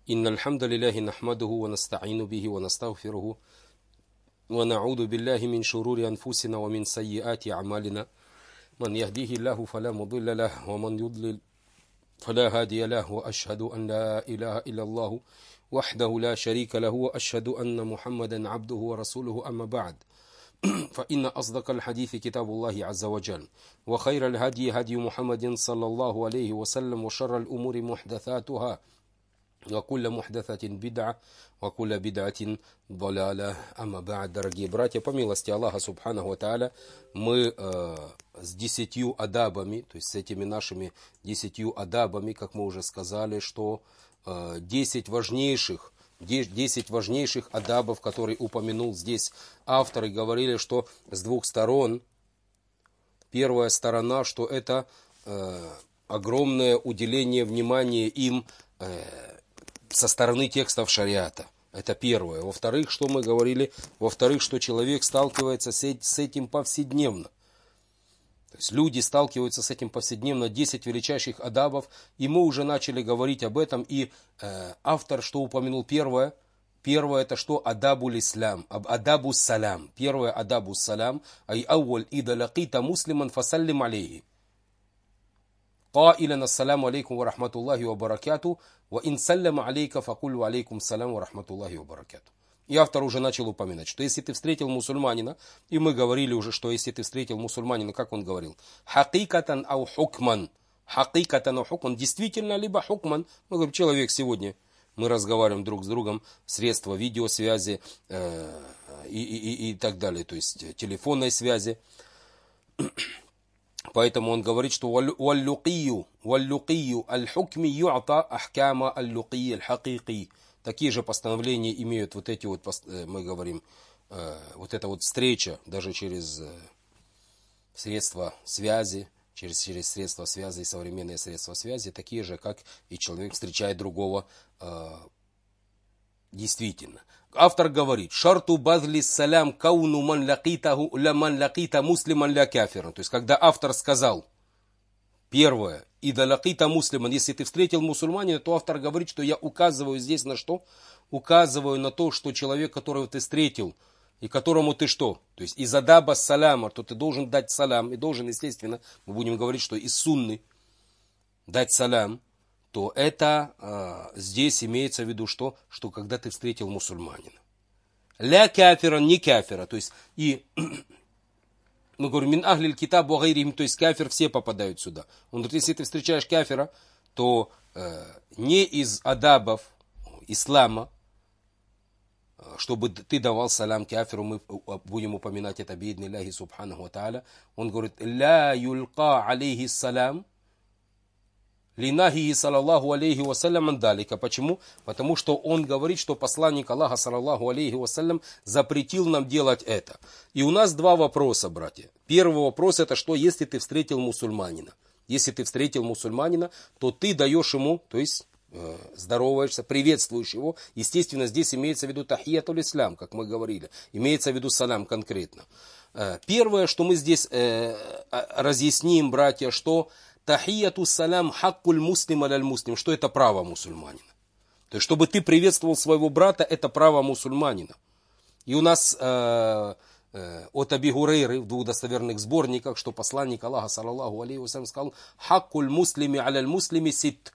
إن الحمد لله نحمده ونستعين به ونستغفره ونعوذ بالله من شرور أنفسنا ومن سيئات أعمالنا من يهديه الله فلا مضل له ومن يضلل فلا هادي له وأشهد أن لا إله إلا الله وحده لا شريك له وأشهد أن محمدا عبده ورسوله أما بعد فإن أصدق الحديث كتاب الله عز وجل وخير الهدي هدي محمد صلى الله عليه وسلم وشر الأمور محدثاتها وكل محدثة بدعة وكل بدعة ضلالة أما بعد. Дорогие братья, по милости Аллаха Субханаху ва Тааля, мы с 10 адабами, то есть с этими нашими 10 адабами, как мы уже сказали, что 10 важнейших адабов, которые упомянул здесь автор, и говорили, что с двух сторон. Первая сторона, что это огромное уделение внимания им со стороны текстов шариата. Это первое. Во-вторых, что мы говорили? Во-вторых, что человек сталкивается с этим повседневно. То есть люди сталкиваются с этим повседневно. 10 величайших адабов. И мы уже начали говорить об этом. И автор, что упомянул первое? Первое это что? Адабул ислам. Адабу салям. Первое адабу салям. Ай ауаль ида лакита муслиман фасаллим алейхи. قائلا السلام عليكم ورحمة الله وبركاته وإن سلم عليك فقل وعليكم السلام ورحمة الله وبركاته. И автор уже начал упоминать, что если ты встретил мусульманина, и мы говорили уже, что если ты встретил мусульманина, как он говорил, хакикатан ау хукман, хакикатан ау хукман, действительно, либо хукман, мы говорим, человек сегодня, мы разговариваем друг с другом, средства видеосвязи и так далее, то есть телефонной связи. Поэтому он говорит, что валлюкию аль-хукми ю'ата ахкама аль-люкий аль-хакики. Такие же постановления имеют вот эти вот, мы говорим, вот эта вот встреча, даже через средства связи, через средства связи, современные средства связи, такие же, как и человек встречает другого действительно. Автор говорит, шарту базли салям кауну ман лакита муслиман ля кафиран. То есть, когда автор сказал, первое, ида лакита муслиман, если ты встретил мусульманина, то автор говорит, что я указываю здесь на что? Указываю на то, что человек, которого ты встретил, и которому ты что? То есть, из адаба саляма, то ты должен дать салям, и должен, естественно, мы будем говорить, что из сунны дать салям, то это здесь имеется в виду что? Что когда ты встретил мусульманина. Ля кафира, не кафира. То есть, и мы говорим, мин ахлиль китаб ва гайрихим, то есть кафир все попадают сюда. Он говорит, если ты встречаешь кафира, то не из адабов ислама, чтобы ты давал салам кафиру, мы будем упоминать это биидни Аллахи Субханаху ва Тааля. Он говорит, ля юлька алейхи салам, линахи саллаллаху алейхи вассалям андалика. Почему? Потому что он говорит, что посланник Аллаха саллаллаху алейхи вассалям запретил нам делать это. И у нас два вопроса, братья. Первый вопрос это что, если ты встретил мусульманина. Если ты встретил мусульманина, то ты даешь ему, то есть здороваешься, приветствуешь его. Естественно, здесь имеется в виду тахиятуль ислам, как мы говорили. Имеется в виду салам конкретно. Первое, что мы здесь разъясним, братья, что тахияту салям хаккуль муслим аляль муслим, что это право мусульманина. То есть, чтобы ты приветствовал своего брата, это право мусульманина. И у нас от Аби Гурейры в двух достоверных сборниках, что посланник Аллаха саллаллаху алейхи вассалям сказал, хаккуль муслими аляль муслими сит.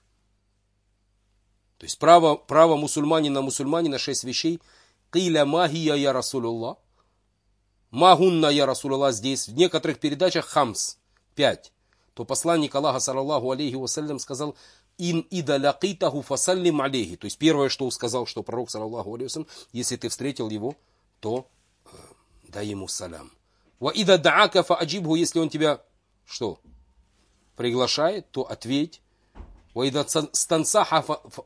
То есть, право мусульманина 6 вещей. Киля магия я расулуллах. Магунна я расулуллах здесь. В некоторых передачах хамс. 5. То посланник Аллаха саллаллаху алейхи вассалям сказал, ин ида лакитаху фасаллим алейхи. То есть первое, что сказал, что пророк саллаллаху алейхи вассалям, если ты встретил его, то дай ему салям. Ва ида даака фааджибху, если он тебя что? Приглашает, то ответь. Ва ида стансаха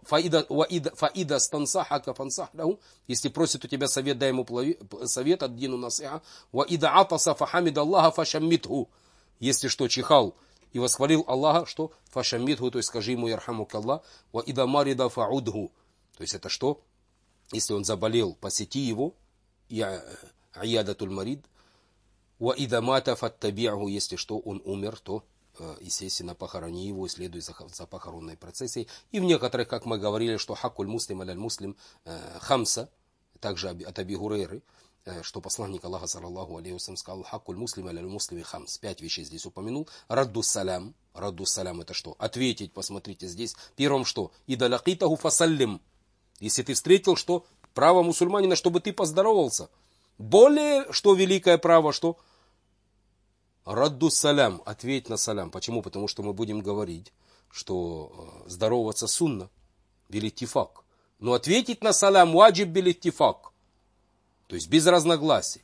фаида стансахака фансах лаху. Если просит у тебя совет, дай ему совет от дину насиха. Ва ида атаса фахамид Аллаха фашаммитху. Если что, чихал и восхвалил Аллаха, что фашамидху, то есть скажи ему ярхамук Аллах, ва ида марида фаудху, то есть это что? Если он заболел, посети его, и аядатуль марид, ва ида мата фаттаби'ху, если что, он умер, то естественно, похорони его, следуй за похоронной процессией. И в некоторых, как мы говорили, что хаккуль муслим аляль муслим хамса, также от Аби Гурейры, что посланник Аллаха, саллаллаху алейхи вассалям, сказал, хаккуль муслим аляль муслими хамс. 5 вещей здесь упомянул. Радду салям. Радду салям это что? Ответить, посмотрите здесь. Первым что? Ида лакитаху фасаллим. Если ты встретил, что? Право мусульманина, чтобы ты поздоровался. Более, что великое право, что? Радду салям, ответь на салям. Почему? Потому что мы будем говорить, что здороваться сунна, билиттифак. Но ответить на салям ваджиб билиттифак. То есть без разногласий.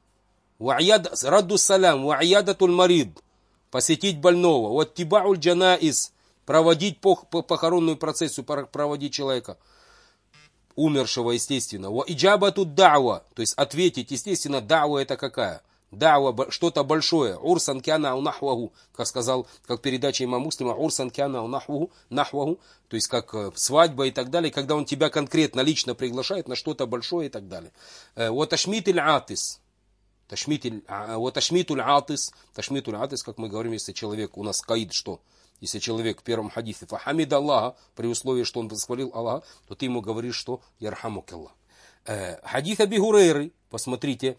Радду салям, ва'ядатуль марид. Посетить больного. Ваттибауль джанаиз. Проводить похоронную процессию, проводить человека. Умершего, естественно. Ва иджабату дa'ва. То есть ответить, естественно, дa'ва это какая? Дa'ва что-то большое. Урсан кяна нахваху. Как сказал, как передача имама Муслима. Урсан кяна нахваху. То есть как свадьба и так далее. Когда он тебя конкретно, лично приглашает на что-то большое и так далее. Ва ташмитиль атис. Ташмитуль атис, как мы говорим, если человек у нас каид, что? Если человек в первом хадисе фахамид Аллаха, при условии, что он восхвалил Аллаха, то ты ему говоришь, что ярхамукаллах. Хадис Аби Гурейры, посмотрите,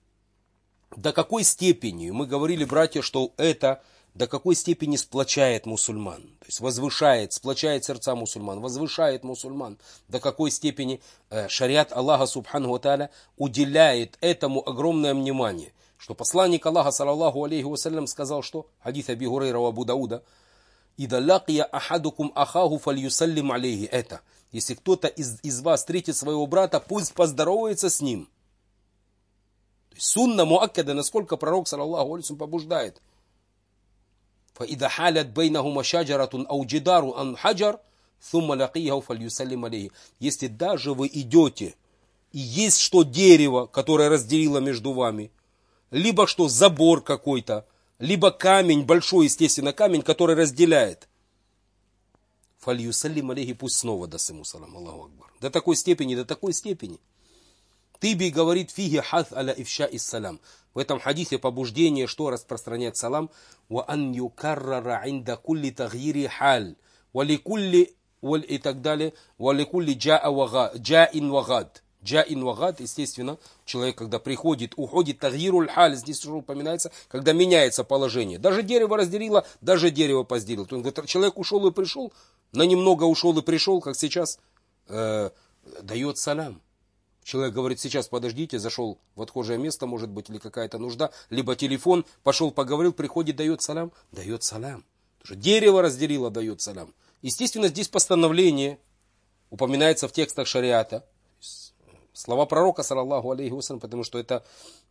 до какой степени, мы говорили, братья, что это до какой степени сплочает мусульман, то есть возвышает, сплочает сердца мусульман, возвышает мусульман, до какой степени шариат Аллаха субхану ва тааля уделяет этому огромное внимание, что посланник Аллаха саллаллаху алейхи вассалям сказал, что хадис Аби Гурейра ва Абу Дауда, «Ида лакия ахадукум ахаху фальюсаллим алейхи» это, если кто-то из вас встретит своего брата, пусть поздоровается с ним. То есть сунна муаккада, насколько пророк саллаллаху алейхи вассалям побуждает. فإذا حالت بينهما شجرة أو جدار عن حجر ثم لقيه فليسلم عليه. Если даже вы идете, и есть что дерево, которое разделило между вами, либо что забор какой-то, либо камень, большой, естественно, камень, который разделяет. Фальюсаллим алейхи, пусть снова даст ему салам. Аллаху акбар. До такой степени, до такой степени. Тиби говорит, фиги хат аля ифша ис салам. В этом хадисе побуждение, что распространять салам. Ва ан юкаррара инда кулли тагьири халь. Валикулли, и так далее. Валикулли джаин вагад. Джаин вагад, естественно, человек, когда приходит, уходит, тагьируль халь, здесь уже упоминается, когда меняется положение. Даже дерево разделило, даже дерево позделило. Он говорит, человек ушел и пришел, на немного ушел и пришел, как сейчас, дает салам. Человек говорит, сейчас подождите, зашел в отхожее место, может быть, или какая-то нужда, либо телефон, пошел, поговорил, приходит, дает салам. Дает салам. Потому что дерево разделило, дает салам. Естественно, здесь постановление упоминается в текстах шариата. Слова пророка, саллаллаху алейхи вассалям, потому что это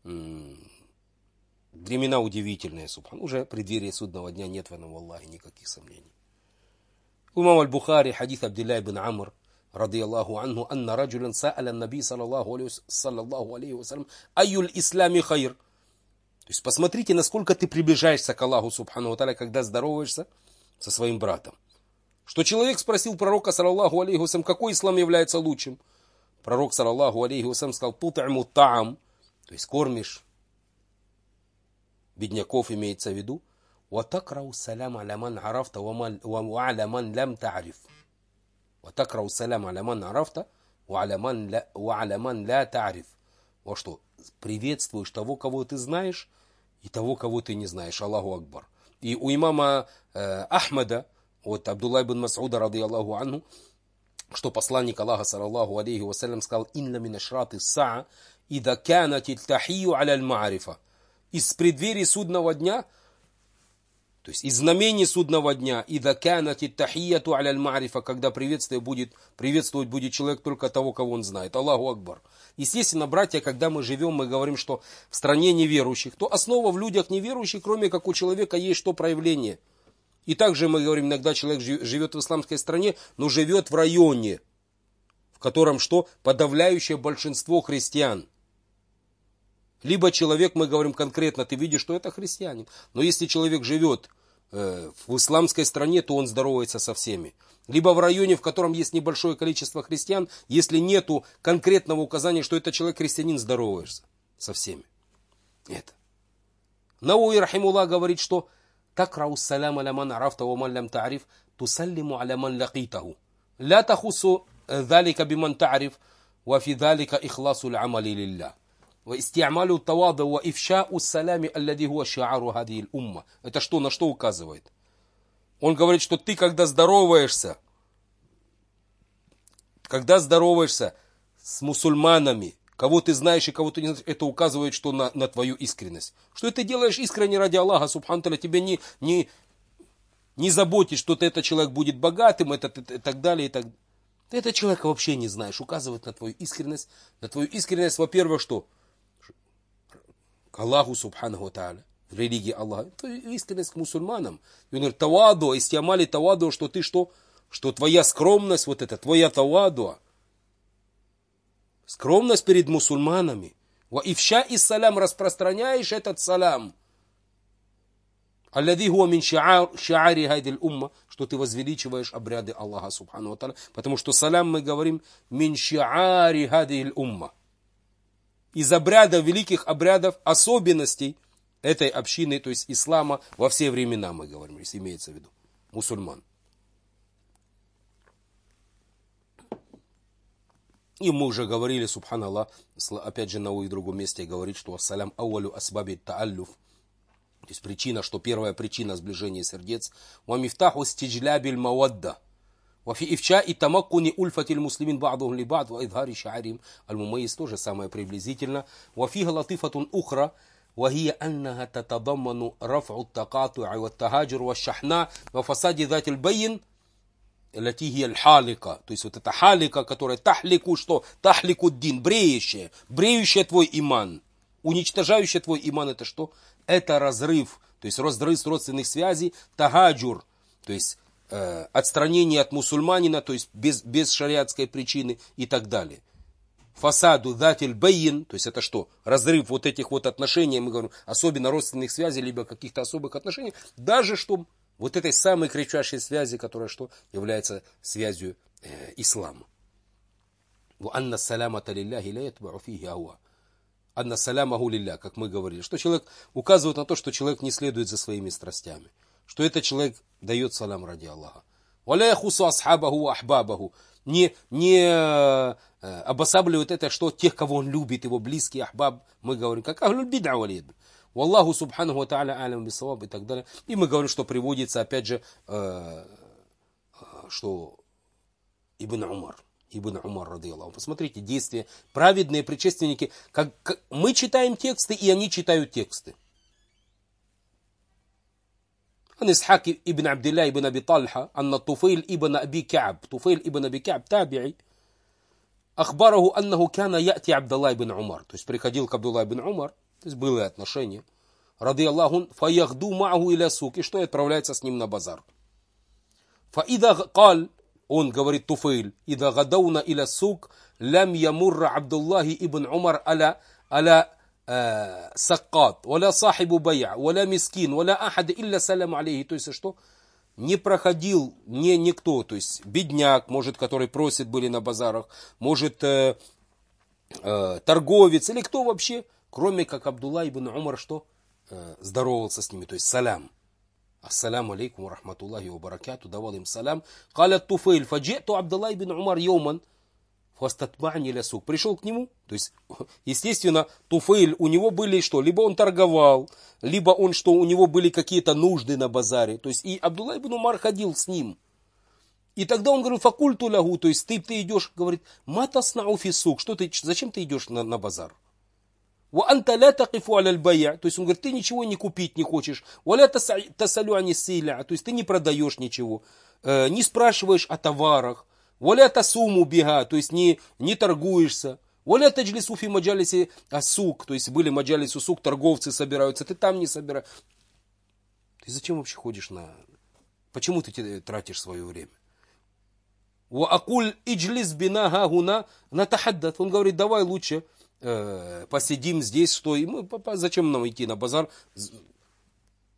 времена удивительные, субхан. Уже в преддверии судного дня нет в этом, валлахи, никаких сомнений. Имам аль-Бухари, хадис Абдилля ибн Амр, радiyallahu анху, анна раджулян са'аля наби саллаллаху алейхи вассалям, айюль ислами хайр. То есть посмотрите, насколько ты приближаешься к Аллаху субхану ва тааля, когда здороваешься со своим братом. Что человек спросил пророка, саллаллаху алейхи вассалям, какой ислам является лучшим? Пророк, саллаллаху алейхи вассалям, сказал, тут'иму та'ам, то есть кормишь бедняков, имеется в виду, ва такрау салям аля ман арафта ва аля ман лям та'риф. وتقرأ السلام على من عرفت وعلى من لا تعرف. Вот что, приветствуешь того, кого ты знаешь, и того, кого ты не знаешь. Аллаху Акбар. И у имама Ахмада, от Абдулла ибн Мас'уда, радiyallahu анху, что посланник Аллаха, саллаллаху алейхи вассалям, сказал, «Инна мин ашрати ссаа, ида кянати тахию аля аль-маарифа». Из преддверий судного дня, то есть из знамений судного дня, ида кянати тахияту аля аль-маарифа, когда приветствовать будет человек только того, кого он знает. Аллаху Акбар. Естественно, братья, когда мы живем, мы говорим, что в стране неверующих, то основа в людях неверующих, кроме как у человека есть что проявление. И также мы говорим, иногда человек живет в исламской стране, но живет в районе, в котором что? Подавляющее большинство христиан. Либо человек, мы говорим конкретно, ты видишь, что это христианин. Но если человек живет в исламской стране, то он здоровается со всеми. Либо в районе, в котором есть небольшое количество христиан, если нету конкретного указания, что это человек христианин, здороваешься со всеми. Это. Науи рахимуллах говорит, что تقرأ السلام لمن عرفت ومن لم تعرف تسلم على من لقيته لا تخص ذلك بمن تعرف وفي ذلك إخلاص العمل لله واستعمال التواضع وإفشاء السلام الذي هو شعار هذه الأمة. Это что, на что указывает? Он говорит, что ты, когда здороваешься с мусульманами, кого ты знаешь и кого ты не знаешь, это указывает, что на твою искренность. Что ты делаешь искренне ради Аллаха, субхану та'аля, тебе не заботишь, что этот человек будет богатым, и так далее, и так далее. Ты этого человека вообще не знаешь, указывает на твою искренность. На твою искренность, во-первых, что? К Аллаху, субхану та'аля, в религии Аллаха. Твою искренность к мусульманам. И он говорит, таваду, истиамали таваду, что ты что? Что твоя скромность, вот это, твоя таваду, скромность перед мусульманами. Ва ифша и салям, распространяешь этот салам. Аллади хуа мин шаари хайдил умма, что ты возвеличиваешь обряды Аллаха субхану ва тааля, потому что салям мы говорим мин шаари хайдил умма. Из обрядов, великих обрядов, особенностей этой общины, то есть ислама, во все времена мы говорим, если имеется в виду, мусульман. И мы уже говорили, субханаллах, опять же на и другом месте говорит, что ассалям ауалю асбаби тааллюф. То есть причина, что первая причина сближения сердец. Ва мифтаху стиджлябиль мавадда. Ва фи ифчаи тамаккуни ульфатиль муслимин ба'духум ли ба'д ва идхари ша'арим аль-мумайис, тоже самое приблизительно. Ва фиха латифатун ухра. وهي أنها تتضمن رفع التقاطع والتهاجر والشحناء وفساد ذات البين التي هي الحالقة. То есть вот эта халика, которая тахлику, что? Тахлику дин, бреющая твой иман. Уничтожающая твой иман, это что? Это разрыв, то есть разрыв родственных связей, тагаджур, то есть отстранение от мусульманина, то есть без шариатской причины и так далее. Фасаду датиль бейн, то есть это что? Разрыв вот этих вот отношений, мы говорим, особенно родственных связей, либо каких-то особых отношений, даже что вот этой самой кричащей связи, которая что? Является связью ислама. Анна саламата лилляхи ла ятбау фихи ауа. Анна салямаху лилля, как мы говорили. Что человек указывает на то, что человек не следует за своими страстями. Что этот человек дает салам ради Аллаха. Валя яхусу асхабаху ахбабаху. Не обосабливает это, что тех, кого он любит, его близкий, ахбаб, мы говорим, как ахлюль бид'а валид. Валлаху субханаху ва та'аля алям бисаваб и так далее. И мы говорим, что приводится, опять же, что Ибн Умар, рады Аллаху. Посмотрите, действия, праведные предшественники, как мы читаем тексты, и они читают тексты. عن إسحاق ابن عبد الله ابن أبي طلحة أن طفيل ابن أبي كعب تابعي أخبره أنه كان يأتي عبد الله بن عمر. То есть приходил к Абдулла ибн Умар, то есть былые отношения, رضي الله فيغدو معه إلى السوق, и что отправляется с ним на базар. فإذا قال, он говорит Туфейль, إذا غدونا إلى السوق لم يمر عبد الله ابن عمر على саккат, валя сахибу байя, валя мискин, валя ахад илля салям алейхи. То есть что? Не проходил никто, то есть бедняк, может, который просит были на базарах, может, торговец, или кто вообще, кроме как Абдулла ибн Умар, что? Здоровался с ними, то есть салям. Ассаляму алейкум ва рахматуллахи ва баракату, давал им салям. Калят Туфейль, фаджету Абдулла ибн Умар йоман. Пришел к нему, то есть, естественно, Туфейль, у него были что, либо он торговал, либо он что, у него были какие-то нужды на базаре, то есть, и Абдулла ибн Умар ходил с ним. И тогда он говорит, факульту лягу, то есть, ты идешь, говорит, матаснау фисук, зачем ты идешь на базар? Ва анта ля такифу аля аль-байя, то есть, он говорит, ты ничего не купить не хочешь, ва ля тасалю ани силя, то есть, ты не продаешь ничего, не спрашиваешь о товарах. Валя тасуму бига, то есть не торгуешься. Валя таджлису фи маджалиси асук, то есть были маджалису сук, торговцы собираются, ты там не собираешь. Ты зачем вообще ходишь Почему ты тратишь свое время? Ва акуль иджлис бина гагуна натахаддат. Он говорит, давай лучше посидим здесь, что и мы, зачем нам идти на базар?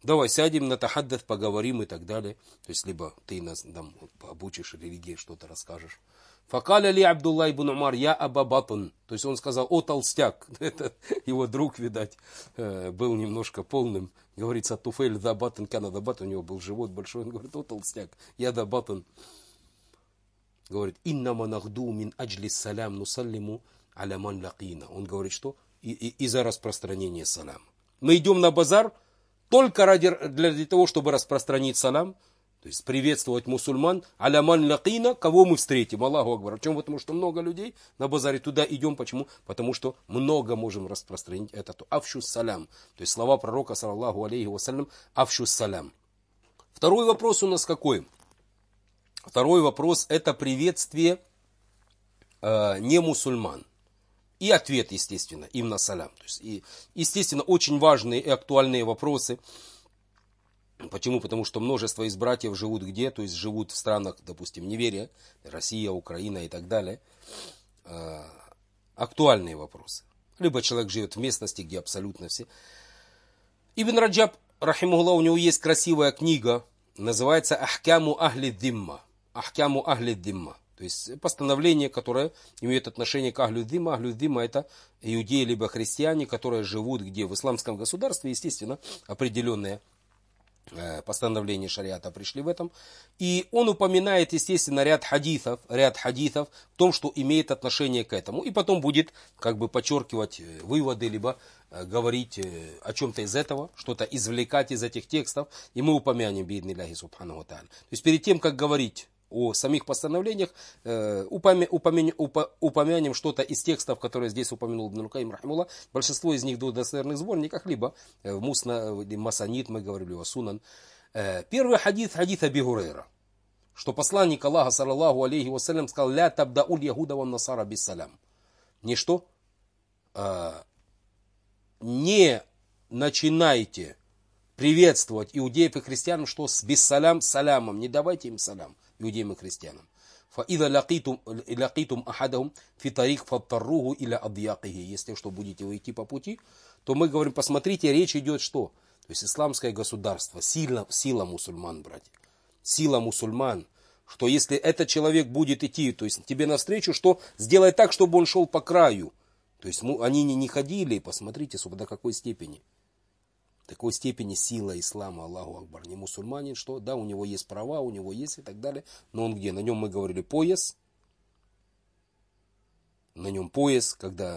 давай сядем на тахаддат, поговорим и так далее. То есть, либо ты нас там обучишь религии, что-то расскажешь. Факаля ли Абдулла ибн Умар, я Аба Батн. То есть он сказал, о толстяк. Это его друг, видать, был немножко полным. Говорится, Туфель да Батн, кана да Батн, у него был живот большой. Он говорит, о толстяк, я да Батн. Говорит, иннама нахду мин аджли салям нусаллиму аля ман лакина. Он говорит, что из-за распространения салам. Мы идем на базар только для того, чтобы распространить салам. То есть приветствовать мусульман, аляман лакина, кого мы встретим, Аллаху Акбар. Почему? Потому что много людей на базаре, туда идем. Почему? Потому что много можем распространить это. Афшус салям. То есть слова пророка, саллаллаху алейхи вассалям, афшус салям. Второй вопрос у нас какой? Второй вопрос это приветствие не мусульман. И ответ, естественно, им на салям. То есть, и, естественно, очень важные и актуальные вопросы. Почему? Потому что множество из братьев живут где? То есть живут в странах, допустим, неверия, Россия, Украина и так далее. Актуальные вопросы. Либо человек живет в местности, где абсолютно все. Ибн Раджаб, рахимахуллах, у него есть красивая книга, называется «Ахкяму ахли димма». «Ахкяму ахли димма». То есть постановление, которое имеет отношение к ахлю димма. Ахлю димма это иудеи либо христиане, которые живут где? В исламском государстве, естественно, определенные постановления шариата пришли в этом. И он упоминает, естественно, ряд хадисов в том, что имеет отношение к этому. И потом будет как бы подчеркивать выводы, либо говорить о чем-то из этого, что-то извлекать из этих текстов. И мы упомянем бииднилляхи субхану ва тааля. То есть перед тем, как говорить о самих постановлениях, упомянем что-то из текстов, которые здесь упомянул Ибн Аль-Каим рахимахуллах. Большинство из них в достоверных сборниках, либо в Масанид, мы говорили о Сунан. Первый хадис Аби Гурейра, что посланник Аллаха, саллаллаху алейхи вассалям, сказал, ля табдауль ягуда ва насара биссалям. Не что? Не начинайте приветствовать иудеев и христиан, что с биссалям, салямом. Не давайте им салям, иудеям и христианам. فَإِذَا لَقِيتُمْ أَحَدَهُمْ فِي طَرِيقٍ فَاضْطَرُّوهُ إِلَى أَضْيَاقِهِ. Если что, будете вы идти по пути, то мы говорим, посмотрите, речь идет что? То есть исламское государство, сила мусульман, братья. Сила мусульман. Что если этот человек будет идти, то есть тебе навстречу, что сделай так, чтобы он шел по краю. То есть они не ходили, посмотрите, до какой степени. Такой степени сила ислама, Аллаху Акбар. Не мусульманин, что да, у него есть права, у него есть и так далее. Но он где? На нем мы говорили пояс. На нем пояс, когда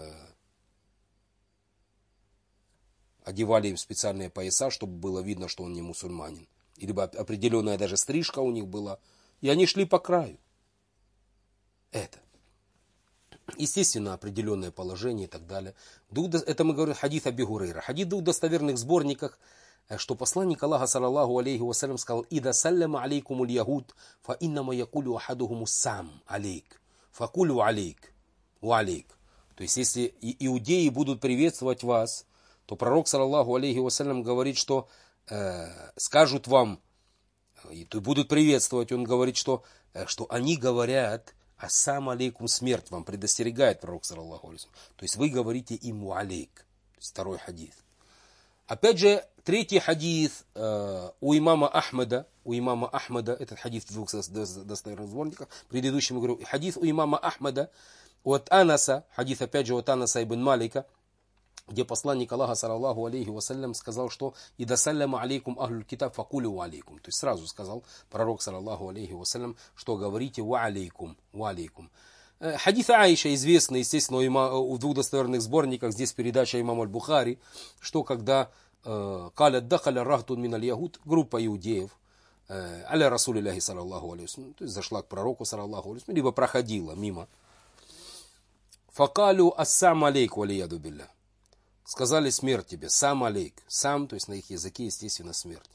одевали им специальные пояса, чтобы было видно, что он не мусульманин. Либо определенная даже стрижка у них была. И они шли по краю. Это. Естественно, определенное положение и так далее. Это мы говорим хадис Аби Гурейра. Хадис в двух достоверных сборниках, что посланник Аллаха, саллаллаху алейхи вассалям, сказал, «Ида салляма алейкуму ль-ягуд, фа иннама якулю ахадухуму сам алейк, факулю алейк, ва алейк». То есть, если иудеи будут приветствовать вас, то пророк, саллаллаху алейхи вассалям, говорит, что скажут вам, и будут приветствовать, он говорит, что они говорят, ассам алейкум, смерть вам, предостерегает пророк, саллаллаху алейхи. То есть вы говорите им алейк. То есть второй хадис. Опять же, третий хадис у имама Ахмада, этот хадис в двух достоверных сборниках, предыдущий мы говорим, хадис у имама Ахмада, от Анаса, хадис опять же от Анаса ибн Малика, где посланник Аллаха, саллаллаху алейхи вассалям, сказал, что «Ида салляма алейкум ахлюль китаб факулю алейкум». То есть сразу сказал пророк, саллаллаху алейхи вассалям, что говорите «ва алейкум». Хадис Аиша известный, естественно, в двух достоверных сборниках, здесь передача имама Аль-Бухари, что когда «Калят дахаля рахтун миналь ягуд», группа иудеев, аля расулилляхи, саллаллаху алейхи вассалям, то есть зашла к пророку, саллаллаху алейхи вассалям, либо проходила мимо. «Факалю ассам алейку алияду билля». Сказали смерть тебе, сам алейк. Сам, то есть на их языке, естественно, смерть.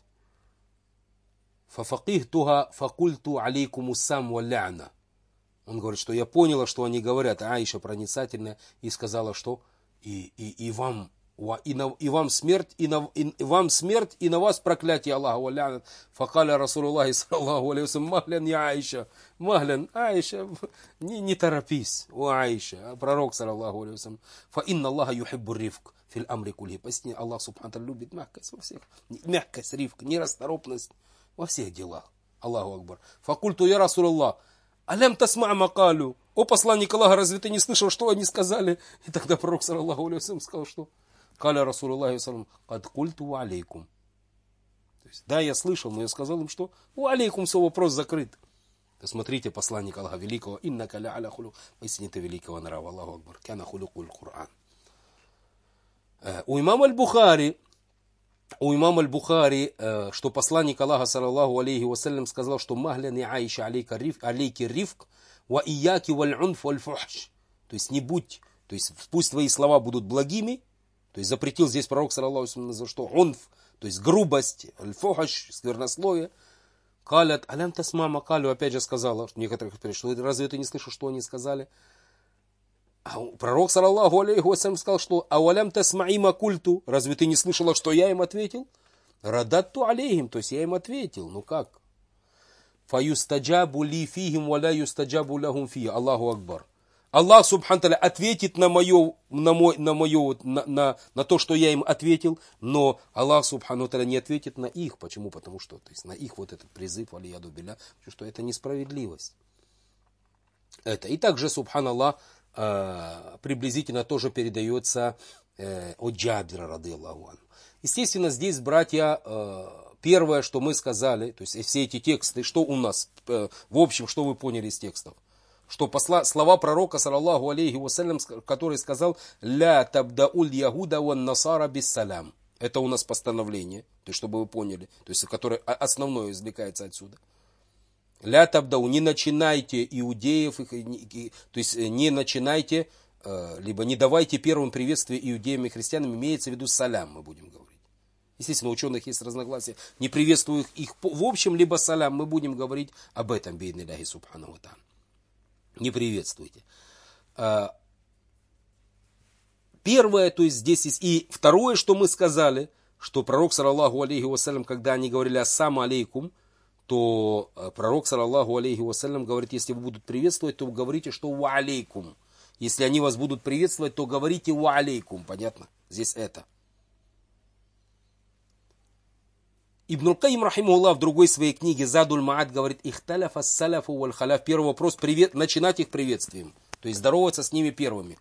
Фафакихтуха факульту алейкуму сам валяна. Он говорит, что я поняла, что они говорят. Аиша проницательная и сказала, что и вам И вам смерть, и на вас проклятие Аллаха. Валянат. Факаля Расулуллахи саллаллаху алейхи вассалям, махлян я Аиша. Махлян, Аиша, не торопись, о Аиша. Пророк саллаллаху алейхи вассалям. Фа инна Аллаха юхиббу рифк фил амри кульхи. Поясни, Аллах субхану любит мягкость во всех. Мягкость, рифк, нерасторопность во всех делах. Аллаху Акбар. Факульту я Расулуллах. Алям тасма макалю. О посланник Аллаха, разве ты не слышал, что они сказали? И тогда пророк саллаллаху алейхи вассалям сказал, что Каля Расулуллахи саллаллаху кад культу ва алейкум. То есть, да, я слышал, но я сказал им, что ва алейкум, все, вопрос закрыт. То смотрите, посланник Аллаха великого, инна каля аля хулук, поистине ты великого нрава, Аллаху Акбар, кяна хулукуль Кур'ан. У имама аль-Бухари, что посланник Аллаха саллаллаху алейхи вассалям сказал, что махлян и Аиша алейки рифк, ва ияки валь унф валь фухш. То есть не будь, то есть пусть твои слова будут благими. То есть запретил здесь пророк саллаллаху алейхи вассалям, что унф, то есть грубость, аль-фухаш, сквернословие. Калят, алям тасма макалю, опять же сказала, некоторых что разве ты не слышал, что они сказали? А пророк саллаллаху алейхи вассалям сказал, что ауалям тасмаима культу, разве ты не слышала, что я им ответил? Радатту алейхим, то есть я им ответил, ну как? Фаюстаджабу ли фихим валя юстаджабу лахум фи, Аллаху Акбар. Аллах субхану та'аля ответит на то, что я им ответил, но Аллах субхану та'аля не ответит на их. Почему? Потому что, то есть на их вот этот призыв, алияду билля, что это несправедливость. Это. И также, субханаллах, приблизительно тоже передается от Джабира, рады Аллаху анху. Естественно, здесь, братья, первое, что мы сказали, то есть все эти тексты, что у нас, в общем, что вы поняли из текстов? Что слова пророка, саллаллаху алейхи вассалям, который сказал «Ля табдауль ягуда ван насара биссалям». Это у нас постановление, то есть, чтобы вы поняли, то есть, которое основное извлекается отсюда. «Ля табдау», не начинайте иудеев, то есть, не начинайте, либо не давайте первым приветствие иудеям и христианам, имеется в виду салям, мы будем говорить. Естественно, у ученых есть разногласия, не приветствую их в общем, либо салям, мы будем говорить об этом, бейднилляхи субхану ва та'аля. Не приветствуйте. Первое, то есть здесь есть. И второе, что мы сказали, что пророк, саллаллаху алейхи вассалям, когда они говорили ассаму алейкум, то пророк, саллаллаху алейхи вассалям, говорит, если вы будут приветствовать, то говорите, что ва алейкум. Если они вас будут приветствовать, то говорите ва алейкум. Понятно? Здесь это. Ибн аль-Кайим, рахимахуллах, в другой своей книге Задуль Ма'ад говорит, ихталяф ас-саляфу валь-халяф. Первый вопрос, начинать их приветствием. То есть здороваться с ними первыми.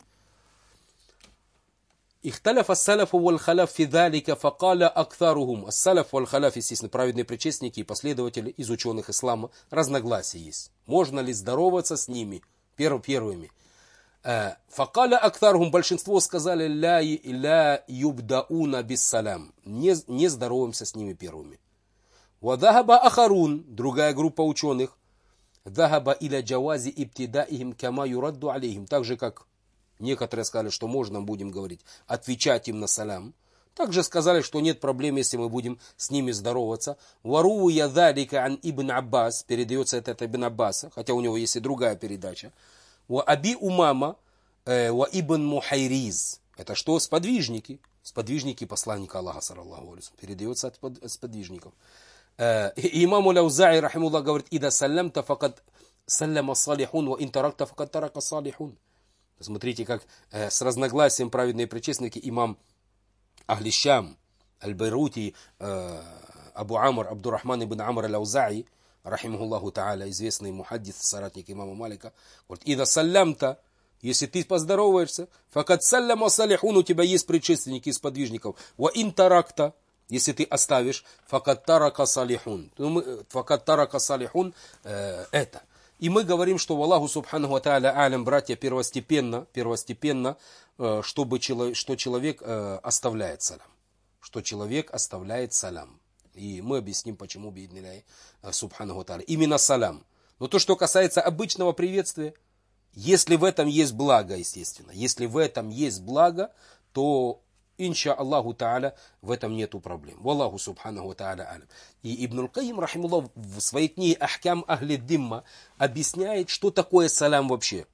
Ихталяф ас-саляфу валь-халяф фидалика факаля актарухум. Ас-саляф валь-халяф, естественно, праведные предшественники и последователи из ученых ислама. Разногласия есть. Можно ли здороваться с ними первыми? Факаля актарухум, большинство сказали ля юбдауна биссалям. Не здороваемся с ними первыми. Вадахаба ахарун, другая группа ученых, дахаба иля джавази ибтидаихим кама юрадду алейхим. Так же, как некоторые сказали, что можно, будем говорить, отвечать им на салям. Также сказали, что нет проблем, если мы будем с ними здороваться. Вару ядалика ан ибн Аббас, передается это от ибн Аббаса, хотя у него есть и другая передача. Ва аби умама ва ибн Мухайриз. Это что? Сподвижники. Сподвижники посланника Аллаха, саллаллаху алейхи, передается от сподвижников. Имам Ляузаи, рахимуллах, говорит, ида салямта факад саляма салихун, ва интаракта факад тарака салихун. Смотрите, как с разногласием праведные предшественники имам Ахлищам, Аль-Байрути, Абу Амр, Абдуррахман ибн Амр Ляузаи, рахимахуллаху та'аля, известный мухаддис, соратник имама Малика, говорит, ида салямта, если ты поздороваешься, факад саляма салихун, у тебя есть предшественники из подвижников, ва интаракта, если ты оставишь, факад тарака салихун. Факад тарака салихун это. И мы говорим, что в Аллаху субханаху ва та'аля алям, братья, первостепенно, что человек оставляет салям. Что человек оставляет салям. И мы объясним, почему, бииднилляхи субханаху ва та'аля. Именно салям. Но то, что касается обычного приветствия, если в этом есть благо, естественно, если в этом есть благо, то инша Аллаху та'аля, в этом нету проблем. Валлаху субханаху ва та'аля алям. И Ибн аль-Кайим, рахимуллах, в своей книге Ахкам Ахли Димма объясняет, что такое салям вообще. То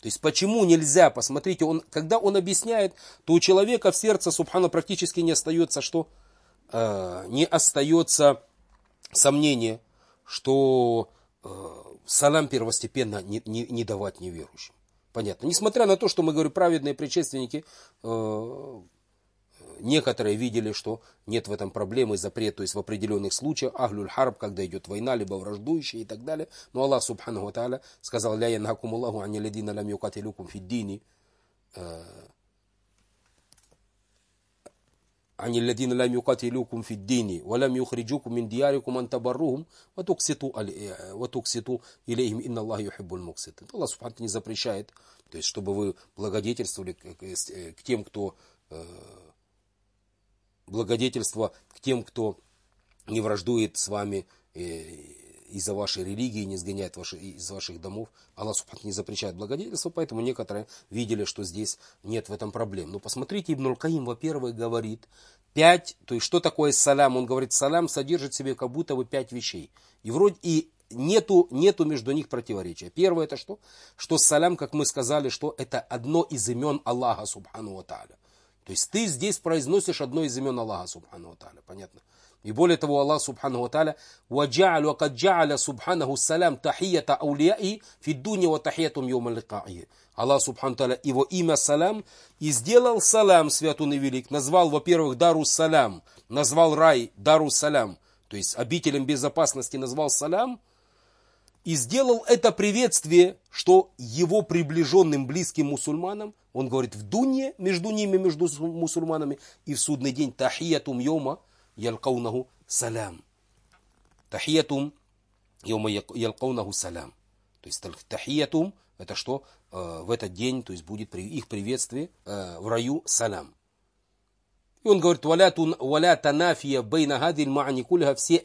То есть почему нельзя, посмотрите, когда он объясняет, то у человека в сердце, субхана, практически не остается что? Не остается сомнения, что салам первостепенно не давать неверующим. Понятно. Несмотря на то, что мы говорим, праведные предшественники, некоторые видели, что нет в этом проблемы, запрет, то есть в определенных случаях, ахлюль харб, когда идет война, либо враждующие и так далее. Но Аллах субханаху ва тааля сказал: ля янхакум Аллаху ани лядина лам юкатилюкум фиддини, ани лядина лам юкатилюкум фиддини, ва лам юхриджукум мин диярикум ан табаррухум, ва тукситу илейхим, инна Аллах юхиббуль мукситин. Аллах субханаху не запрещает, то есть чтобы вы благодетельствовали к тем, кто благодетельство к тем, кто не враждует с вами из-за вашей религии, не сгоняет из ваших домов. Аллах субханаху не запрещает благодетельство, поэтому некоторые видели, что здесь нет в этом проблем. Но посмотрите, Ибн аль-Каим, во-первых, говорит 5, то есть что такое салям? Он говорит, салям содержит в себе как будто бы 5 вещей. И вроде нету между них противоречия. Первое это что? Что салям, как мы сказали, что это одно из имен Аллаха субхану ва тааля. То есть ты здесь произносишь одно из имен Аллаха субхану ва тааля. Понятно? И более того, Аллах субхану ва тааля وَجَعَلُ وَقَدْ جَعَلَ سُبْحَانَهُ السَّلَامُ تَحِيَّةَ أَوْلِيَائِهِ فِي الدُّنْيَا وَتَحِيَّةُمْ يَوْمَ اللِّقَائِهِ. Аллах субхану ва тааля его имя салам и сделал салам, свят он и велик, назвал, во-первых, дару салам, назвал рай дару салам, то есть обителем безопасности назвал салам, и сделал это приветствие, что его приближенным, близким мусульманам, он говорит, в дунье, между ними, между мусульманами, и в судный день, тахиятум йома ялкаунаху салям. Тахиятум йома ялкаунаху салям. То есть тахиятум, это что? В этот день, то есть будет их приветствие в раю салям. И он говорит, валя танафия бейна гадиль ма'ани кульха, все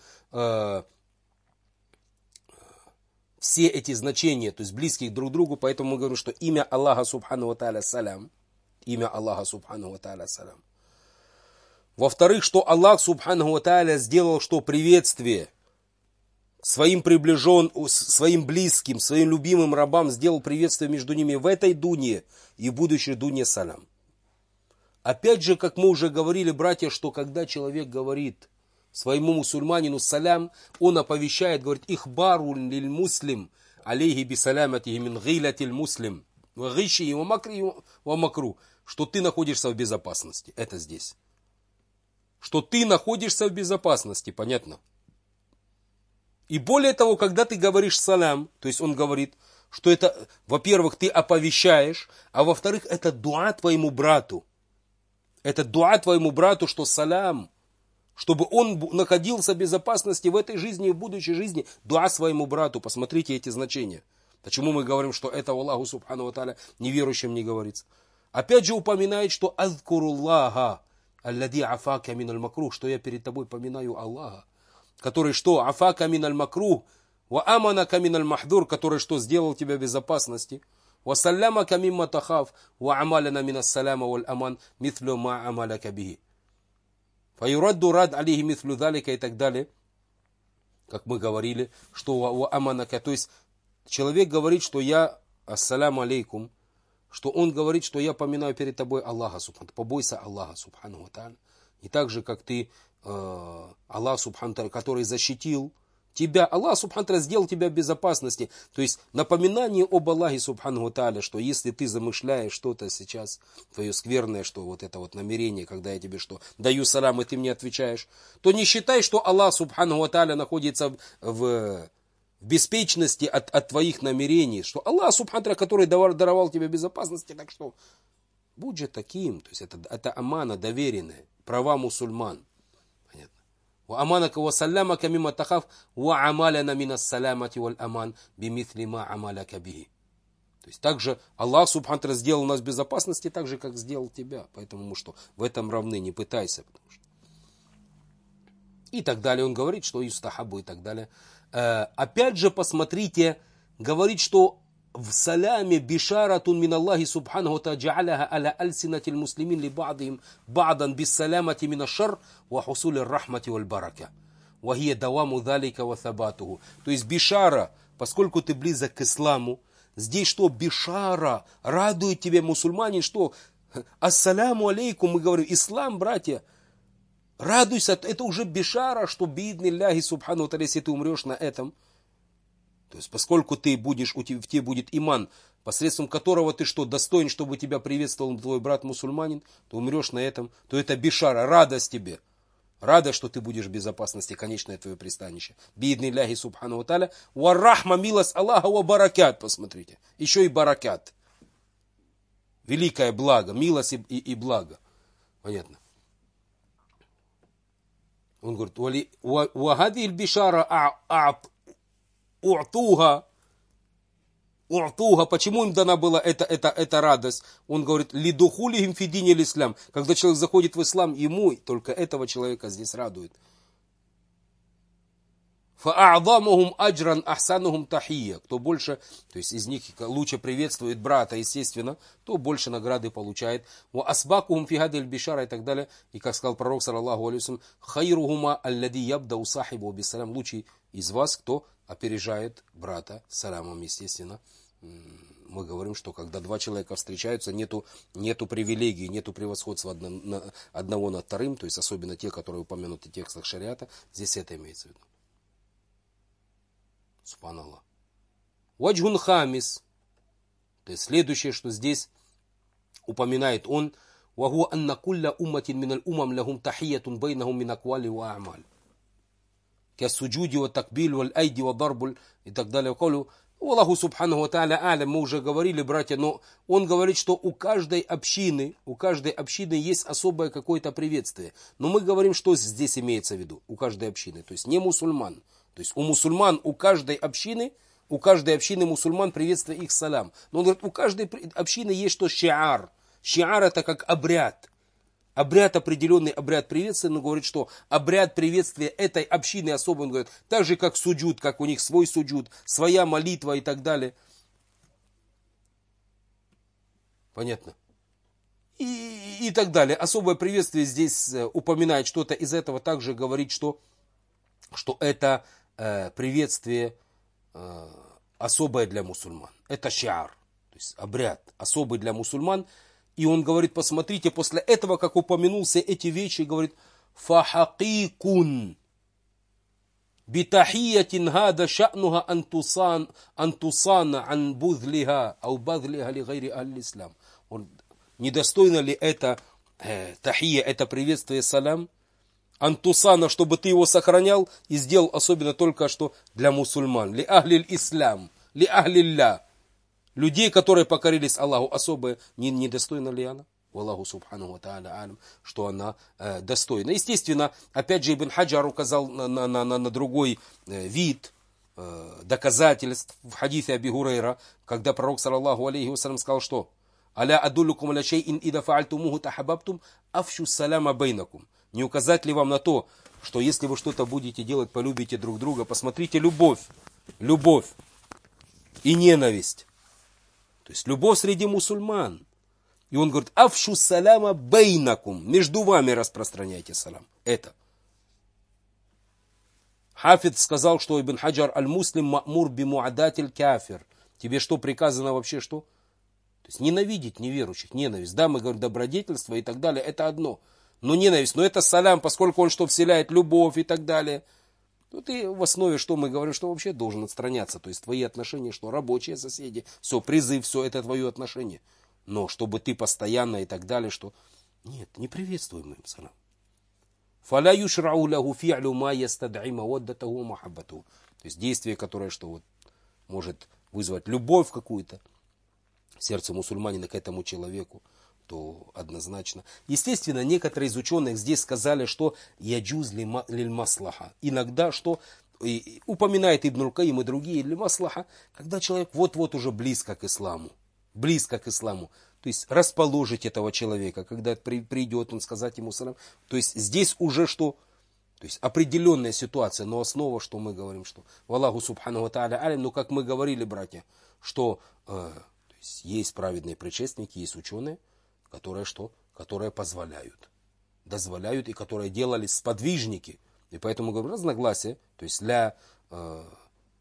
эти значения, то есть близких друг к другу, поэтому мы говорим, что имя Аллаха субхану ва тааля салям. Имя Аллаха субхану ва тааля салям. Во-вторых, что Аллах субхану ва тааля сделал, что приветствие своим приближенным, своим близким, своим любимым рабам сделал приветствие между ними в этой дуне и в будущей дуне салям. Опять же, как мы уже говорили, братья, что когда человек говорит своему мусульманину салям, он оповещает, говорит, ихбару лиль муслим, алейхи бисаляматихи мин гилятиль муслим, гиши ва макру, что ты находишься в безопасности. Это здесь. Что ты находишься в безопасности, понятно? И более того, когда ты говоришь салям, то есть он говорит, что это, во-первых, ты оповещаешь, а во-вторых, это дуа твоему брату. Это дуа твоему брату, что салям, чтобы он находился в безопасности в этой жизни и в будущей жизни. Дуа своему брату. Посмотрите эти значения. Почему мы говорим, что это Аллаху субхану ва тааля неверующим не говорится. Опять же упоминает, что азкуруллаха аллади афака миналь макрух, что я перед тобой поминаю Аллаха, который что? Афака миналь макрух, ва аманака миналь махдур, который что? Сделал тебя в безопасности. Ва саллямака мимма тахав, ва амаляна минас саляма валь аман, митhlю ма амаляка бихи. Фаюрадду рад алейхи митhlю залика и так далее. Как мы говорили, что ва аманака, то есть человек говорит, что я, ассаляму алейкум, что он говорит, что я поминаю перед тобой Аллаха, субхану, побойся Аллаха, субхану ва тааля. И так же, как ты, Аллах, субхану тааля, который защитил тебя, Аллах, субхану тааля, сделал тебя в безопасности. То есть напоминание об Аллахе, субхану ва тааля, что если ты замышляешь что-то сейчас, твое скверное, что вот это вот намерение, когда я тебе что, даю салам, и ты мне отвечаешь, то не считай, что Аллах, субхану ва тааля, находится в беспечности от твоих намерений, что Аллах, субхану тааля, который даровал тебе безопасности, так что будь же таким, то есть это амана доверенная, права мусульман. Понятно? Ва аманака ва саллямака мимма тахав, ва амаляна минас салямати валь аман бимитли ма амаляка бихи. То есть также Аллах, субхану тааля, сделал нас в безопасности, так же, как сделал тебя. Поэтому мы что, в этом равны, не пытайся. Потому что... И так далее. Он говорит, что юстахабу и так далее. Опять же, посмотрите, говорит, что в саляме бишаратун мин Аллахи субханаху таджа'аляха аля альсинатиль муслимин ли ба'дихим ба'дан биссалямати мина шар ва хусули рахмати валь барака. Ва хия даваму залика ва сабатуху. То есть бишара, поскольку ты близок к исламу, Здесь что? Бишара. Радует тебя мусульманин, что? Ассаляму алейкум, мы говорим, ислам, братья. Радуйся, это уже бишара, что бииднилляхи субхану ва, если ты умрешь на этом. То есть, поскольку ты будешь, в тебе будет иман, посредством которого ты что, достоин, чтобы тебя приветствовал твой брат мусульманин, ты умрешь на этом, то это бишара, радость тебе. Радость, что ты будешь в безопасности, конечное твое пристанище. Бииднилляхи субхану ва тааля. Варрахма, милость Аллаха, ва баракят, посмотрите. Еще и баракят. Великое благо, милость и благо. Понятно? Он говорит, вахадиль бишара у'туха. Почему им дана была эта радость? Он говорит, лидухулихим фидине ислам. Когда человек заходит в ислам, ему только этого человека здесь радует. Фа'адамухум аджран ахсанухум тахия. Кто больше, то есть из них лучше приветствует брата, естественно, то больше награды получает. Ва асбакухум фи хадиль бишара и так далее. И как сказал пророк, саллаллаху алейхи ва саллям, хайрухума аллади ябдау сахибу бисалям. Лучший из вас, кто опережает брата саламом, естественно. Мы говорим, что когда два человека встречаются, нету привилегий, нету превосходства одного над вторым, то есть особенно те, которые упомянуты в текстах шариата, здесь это имеется в виду. Субханаллах. Ваджхун хамис. То есть следующее, что здесь упоминает он, ваху анна кулля умматин миналь умам лахум тахиятун байнахум мин аквали ва амаль. Кассуджуди ва такбиль валь айди ва дарбуль и так далее. Аллаху субханаху ва тааля алям, мы уже говорили, братья, но он говорит, что у каждой общины есть особое какое-то приветствие. Но мы говорим, что здесь имеется в виду, у каждой общины, то есть не мусульман. То есть у мусульман, у каждой общины мусульман приветствует их салам. Но он говорит, у каждой общины есть что шиар. Шиар это как обряд. Обряд, определенный обряд приветствия, но говорит, что обряд приветствия этой общины особый, он говорит, так же как суджуд, как у них свой суджуд, своя молитва и так далее. Понятно? И так далее. Особое приветствие здесь упоминает что-то из этого, также говорит, что это приветствие особое для мусульман. Это шиар, то есть обряд особый для мусульман. И он говорит, посмотрите, после этого, как упомянулся эти вещи, говорит, фахакикун битахиятин хада ша'нуха антусана ан бузлиха ау базлиха ли гайри аль-ислам. Недостойно ли это тахия, это приветствие салам? Антусана, чтобы ты его сохранял и сделал особенно только что для мусульман. Ли ахлиль ислам, ли ахлилля. Людей, которые покорились Аллаху, особо недостойна ли она? Аллаху субхану ва тааля алям, что она достойна. Естественно, опять же Ибн Хаджар указал на другой вид доказательств в хадисе Аби Гурейра, когда пророк саллаллаху алейхи ва саллям сказал, что «Аля адуллукум аля шейин ида фаальтумуху тахабабтум афшу саляма бейнакум». Не указать ли вам на то, что если вы что-то будете делать, полюбите друг друга, посмотрите любовь и ненависть. То есть любовь среди мусульман. И он говорит, афшу саляма бейнакум. Между вами распространяйте салам. Это. Хафид сказал, что Ибн Хаджар аль-Муслим ма'мур би муадатель кафир. Тебе что приказано вообще что? То есть ненавидеть неверующих, ненависть. Да, мы говорим добродетельство и так далее, это одно. Но ненависть, но это салям, поскольку он что вселяет любовь и так далее. Тут и в основе, что мы говорим, что вообще должен отстраняться. То есть твои отношения, что рабочие соседи, все, призыв, все это твое отношение. Но чтобы ты постоянно и так далее, что... Нет, не приветствуем им салам. Фаля юшрау лаху фи'лю ма ястад'има ваддатаху махаббату. То есть действие, которое что вот может вызвать любовь какую-то в сердце мусульманина к этому человеку, то однозначно. Естественно, некоторые из ученых здесь сказали, что яджуз лиль маслаха. Иногда, что и упоминает Ибн Аль-Каим и другие, лиль маслаха, когда человек вот-вот уже близко к исламу. Близко к исламу. То есть расположить этого человека, когда придет он сказать ему салам. То есть здесь уже что? То есть определенная ситуация, но основа, что мы говорим, что Аллаху субхану ва тааля алям, но как мы говорили, братья, что есть праведные предшественники, есть ученые, которые что? Которые позволяют, дозволяют и которые делали сподвижники. И поэтому говорим разногласия. То есть для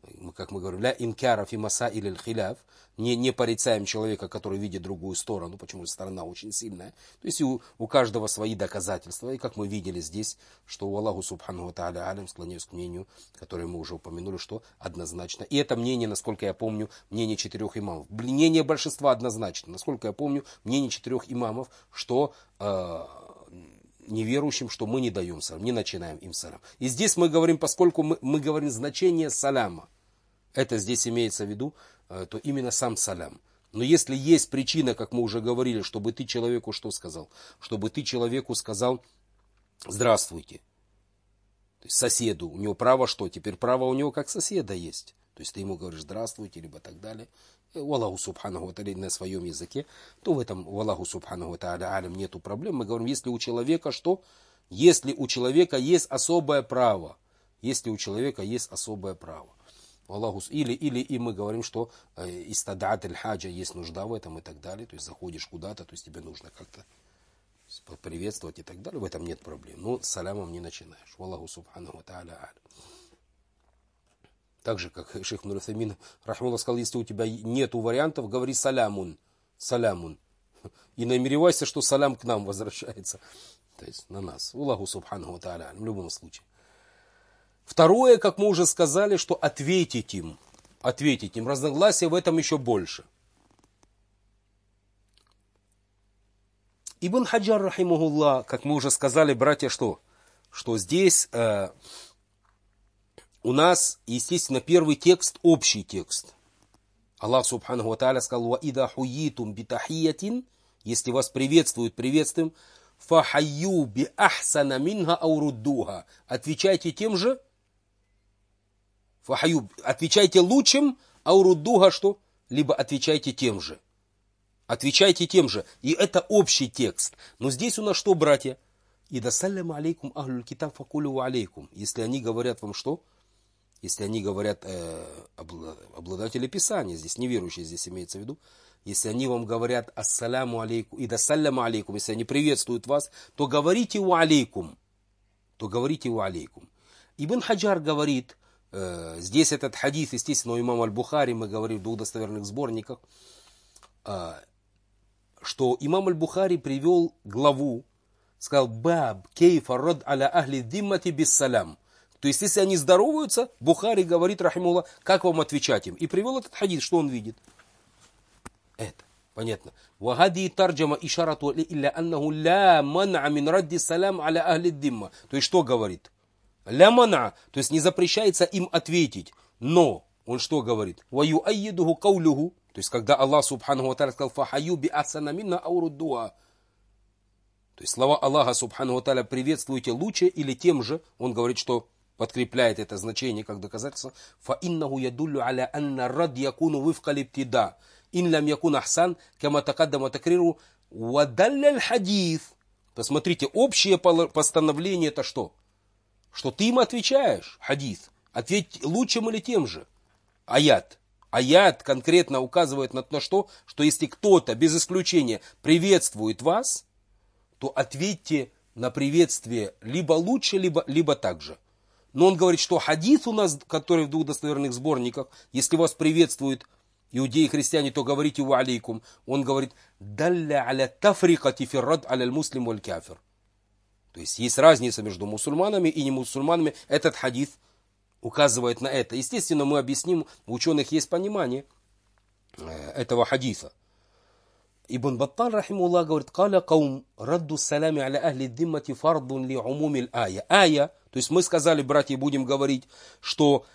как мы говорим, ля инкара фи масаиль аль-хиляф, не порицаем человека, который видит другую сторону, почему сторона очень сильная. То есть у каждого свои доказательства. И как мы видели здесь, что у Аллаху субхану ва тааля алям, склоняюсь к мнению, которое мы уже упомянули, что однозначно. И это мнение, насколько я помню, мнение 4 имамов. Мнение большинства однозначно. Насколько я помню, мнение 4 имамов, что неверующим, что мы не даем салам, не начинаем им салам. И здесь мы говорим, поскольку мы говорим значение саляма, это здесь имеется в виду, то именно сам салям. Но если есть причина, как мы уже говорили, чтобы ты человеку что сказал? Чтобы ты человеку сказал здравствуйте. То есть соседу. У него право что? Теперь право у него как соседа есть. То есть ты ему говоришь здравствуйте, либо так далее. У Аллаху субханаху ва тааля на своем языке, то в этом у Аллаху субханаху ва тааля алям нету проблем. Мы говорим, если у человека что? Если у человека есть особое право. Если у человека есть особое право. Аллаху, или и мы говорим, что истадат аль-хаджа, есть нужда в этом и так далее. То есть заходишь куда-то, то есть тебе нужно как-то приветствовать и так далее. В этом нет проблем. Но с салямом не начинаешь. Аллаху субханаху ва тааля алям. Так же, как шейх Ибн Утаймин рахмаллах сказал, если у тебя нету вариантов, говори салямун. Салямун. И намеревайся, что салям к нам возвращается. То есть на нас. Аллаху субханаху ва тааля в любом случае. Второе, как мы уже сказали, что ответить им. Ответить им. Разногласия в этом еще больше. Ибн Хаджар, рахимахуллах, как мы уже сказали, братья, что здесь у нас, естественно, первый текст, общий текст. Аллах субханаху ва тааля сказал, «Ва ида хуйитум битахиятин», если вас приветствуют приветствием, «фахайю би ахсана минха ауруддуха», отвечайте тем же, «фахайю», отвечайте лучшим, ауруддуха что? Либо отвечайте тем же. Отвечайте тем же. И это общий текст. Но здесь у нас что, братья? «Ида саллама алейкум ахлюль китаб факулю алейкум». Если они говорят вам что? Если они говорят обладатели Писания, здесь неверующие, здесь имеется в виду, если они вам говорят ассаляму алейкум, и дассаляму алейкум, если они приветствуют вас, то говорите ва алейкум. То говорите ва алейкум. Ибн Хаджар говорит, здесь этот хадис, естественно, у имама Аль-Бухари, мы говорим в двух достоверных сборниках, что имам Аль-Бухари привел главу, сказал, баб кейфа рад аля ахли диммати биссалям. То есть, если они здороваются, Бухари говорит, рахимуллах, как вам отвечать им. И привел этот хадис, что он видит. Это, понятно. Вагади тарджама ишарату илля аннаху ля ман'a мин радди салям аля ахли димма. То есть, что говорит? Ля ман'a, то есть, не запрещается им ответить. Но, он что говорит? Ва юайидуху каулюху. То есть, когда Аллах субханаху ва тааля сказал, фахаю би ахсана минна ауруддуа. То есть, слова Аллаха субханаху ва тааля приветствуйте лучше или тем же. Он говорит, что подкрепляет это значение как доказательство. فَإِنَّهُ يَدُلُّ عَلَىٰ أَنَّ الرَّدْ يَكُونُ وِفْقَ الْإِبْتِدَاءِ إِنْ لَمْ يَكُونَ أَحْسَنَ كَمَا تَقَدَّمَ تَقْرِيرُ وَدَلَّ الْحَدِيثِ. Посмотрите, общее постановление это что? Что ты им отвечаешь, хадис. Ответь лучшим или тем же. Аят. Аят конкретно указывает на то, что если кто-то без исключения приветствует вас, то ответьте на приветствие либо лучше, либо так же. Но он говорит, что хадис у нас, который в двух достоверных сборниках, если вас приветствуют иудеи и христиане, то говорите ва алейкум. Он говорит, далля аля тафрикати фиррад аля муслим валь кафир. То есть есть разница между мусульманами и немусульманами. Этот хадис указывает на это. Естественно, мы объясним, у ученых есть понимание этого хадиса. Ибн Батталь, рахимуллах, говорит, «Каля каум радду салями аля ахли диммати фардун ли умумил ая». Ая, то есть мы сказали, братья, будем говорить, что,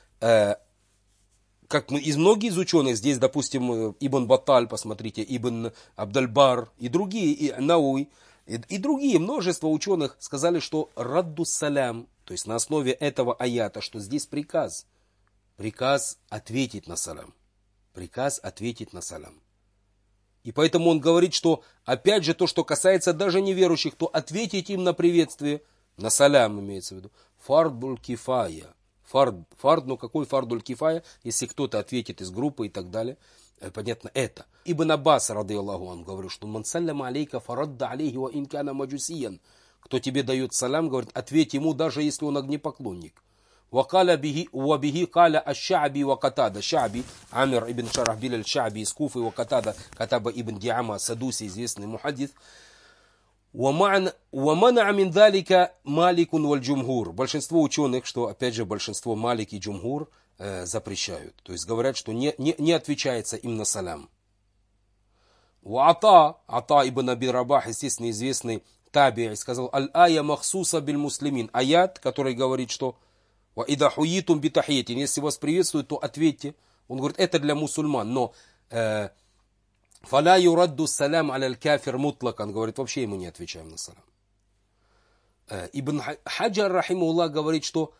как мы, многие из ученых, здесь, допустим, Ибн Батталь, посмотрите, Ибн Абдальбар и другие, и Науи, и другие, множество ученых сказали, что радду салям, то есть на основе этого аята, что здесь приказ ответить на салям. Приказ ответить на салям. И поэтому он говорит, что, опять же, то, что касается даже неверующих, то ответить им на приветствие, на салям имеется в виду, фардуль кифая. Фард, ну какой фардуль кифая, если кто-то ответит из группы и так далее. Понятно, это. Ибн Аббас, рады Аллаху, он говорит, что «Ман салляма алейка фарадда алейхи ва инкана маджусиян». Кто тебе дает салям, говорит, ответь ему, даже если он огнепоклонник. وبه قال الشعبي وقتادة. Ша'би, Амир ибн Шарахбиль аль-Ша'би из Куфы, وقتادة, Катаба ибн Диама, Садуси, известный мухаддис. ومنع من ذلك مالك والجمهور. Большинство ученых, что опять же большинство Малик и Джумхур запрещают. То есть говорят, что не отвечается им на салям. Ата ибн Аби Рабах, естественно известный таби'и, сказал: аль-ая махсуса биль муслимин. Аят, который говорит, что ва ида хуитум битахиятин, если вас приветствуют, то ответьте. Он говорит, это для мусульман, но фаля юрадду салям аля аль-кафир мутлакан, говорит, вообще ему не отвечаем на салям. Ибн Хаджар рахимахуллах говорит, что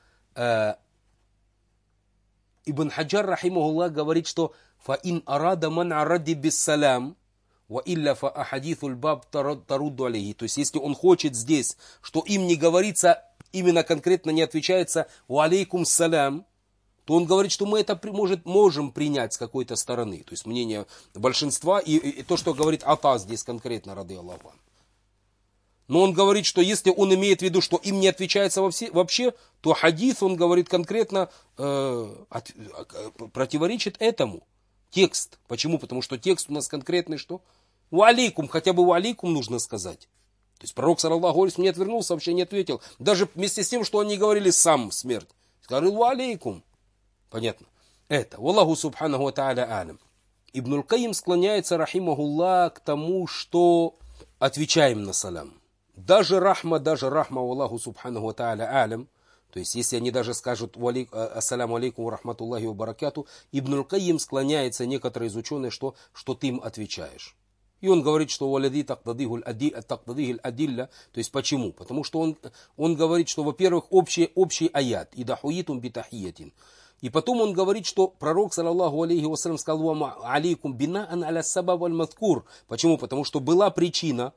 фа ин арада ман аради бис салям ва илля фа ахадитхуль баб тарудду алейхи. То есть если он хочет здесь, что им не говорится, именно конкретно не отвечается ва алейкум салям, то он говорит, что мы это можем принять с какой-то стороны. То есть мнение большинства и то, что говорит Ата здесь конкретно, рады Аллаху. Но он говорит, что если он имеет в виду, что им не отвечается вообще, то хадис, он говорит конкретно, противоречит этому. Текст. Почему? Потому что текст у нас конкретный что? Ва алейкум, хотя бы ва алейкум нужно сказать. То есть пророк, саллаллаху алейхи, не отвернулся, вообще не ответил. Даже вместе с тем, что они говорили сам смерть. Сказал ва алейкум. Понятно? Это. Валлаху субханаху ва тааля алям. Ибн аль-Кайим склоняется, рахимахуллах, к тому, что отвечаем на салям. Даже рахма, Аллаху субханаху ва тааля алям. То есть, если они даже скажут ассаляму алейкум ва рахматуллахи ва баракату, Ибн аль-Кайим склоняется, некоторые из ученых, что ты им отвечаешь. И он говорит, что валяди тактадихуль адилля. То есть, почему? Потому что он говорит, что, во-первых, общий аят. Идахуитум битахиятин. И потом он говорит, что пророк, саллаллаху алейхи вассалям, сказал: ва алейкум бинаан аля сабаб аль мазкур. Почему? Потому что была причина,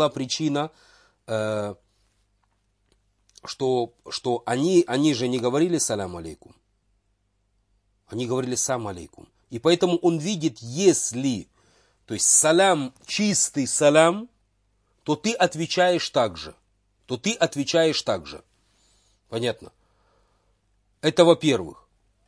что они же не говорили салям алейкум. Они говорили сам алейкум. И поэтому он видит, если, то есть салям, чистый салям, то ты отвечаешь так же. Понятно? Это во-первых.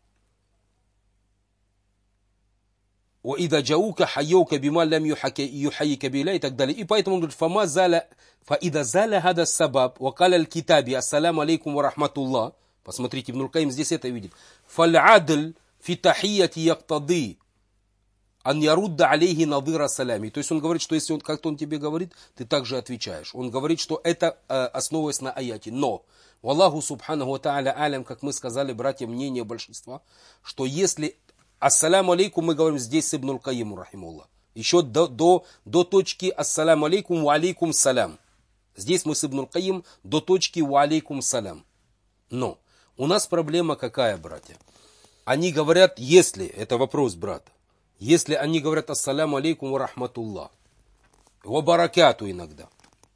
وَإِذَا جَاءُوكَ حَيَّوْكَ بِمَا لَمْ يُحَيِّكَ بِهِ и так далее. И поэтому он говорит: فَإِذَا زَالَ هَذَا السَّبَبُ وَقَالَ الْكِتَابِ السَّلَامُ عَلَيْكُمْ وَرَحْمَةُ اللَّهِ. Посмотрите, Ибн аль-Кайим здесь это видит. فَالْعَدْلُ فِي تَحِيَّةِ يَقْتَضِي أَنْ يَرُدَّ عَلَيْهِ نَظِيرَ سَلَامِ. То есть он говорит, что если как-то он тебе говорит, ты также отвечаешь. Он говорит, что это основываясь на аяте. Но Аллаху субханаху ва тааля алям, как мы сказали, братья, мнение большинства, что если ассаляму алейкум мы говорим здесь с Ибн аль-Кайиму рахимуллах. Еще до точки ассаляму алейкум ва алейкум салям. Здесь мы с Ибн аль-Кайим до точки ва алейкум салям. Но у нас проблема какая, братья? Они говорят, если, это вопрос брата, если они говорят ассаляму алейкум ва рахматуллах, ва баракату иногда.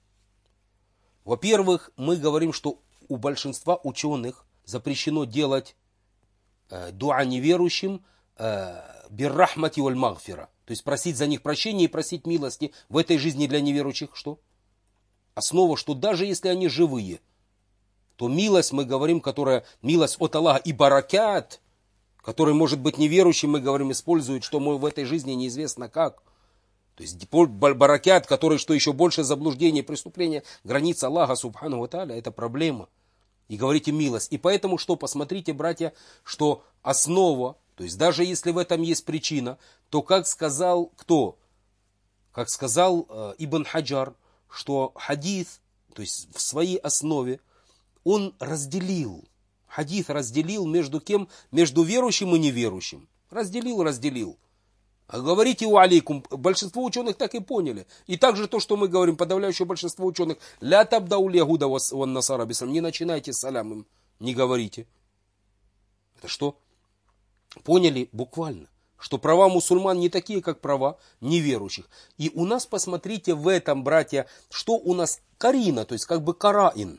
Во-первых, мы говорим, что у большинства ученых запрещено делать дуа неверующим биррахмати валь магфира. То есть просить за них прощения и просить милости в этой жизни для неверующих. Что? Основа, что даже если они живые, то милость, мы говорим, которая милость от Аллаха, и баракат, который, может быть, неверующим, мы говорим, использует, что мы в этой жизни неизвестно как. То есть баракат, который, что еще больше заблуждения, преступления, границ Аллаха, субхану ва тааля, это проблема. И говорите милость. И поэтому что? Посмотрите, братья, что основа, то есть даже если в этом есть причина, то как сказал кто? Как сказал Ибн Хаджар, что хадис, то есть в своей основе, он разделил. Хадис разделил между кем? Между верующим и неверующим. Разделил. А говорите ва алейкум. Большинство ученых так и поняли. И также то, что мы говорим, подавляющее большинство ученых, ля табдау лягуда ван насара бисалям. Не начинайте с салямом, не говорите. Это что? Поняли буквально, что права мусульман не такие, как права неверующих. И у нас, посмотрите, в этом, братья, что у нас карина, то есть как бы караин.